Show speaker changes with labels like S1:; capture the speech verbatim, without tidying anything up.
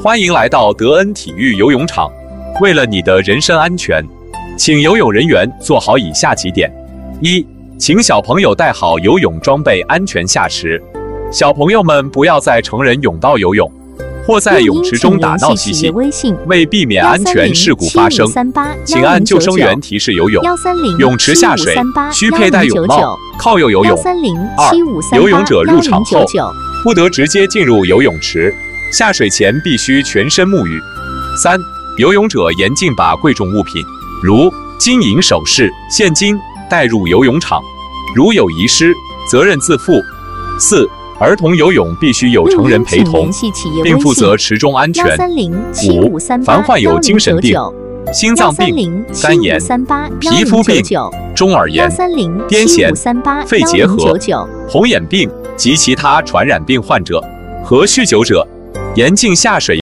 S1: 欢迎来到德恩体育游泳场。为了你的人身安全，请游泳人员做好以下几点：一、请小朋友带好游泳装备，安全下池。小朋友们不要在成人泳道游泳，或在泳池中打闹嬉戏。为避免安全事故发生，请按救生员提示游泳。泳池下水需佩戴泳帽，靠右游泳。二、游泳者入场后不得直接进入游泳池，下水前必须全身沐浴。三、游泳者严禁把贵重物品，如金银首饰、现金带入游泳场，如有遗失，责任自负。四、儿童游泳必须有成人陪同，并负责池中安全。五、凡患有精神病、心脏病、肝炎、皮肤病、中耳炎、癫痫、肺结核、红眼病及其他传染病患者和酗酒者，严禁下水。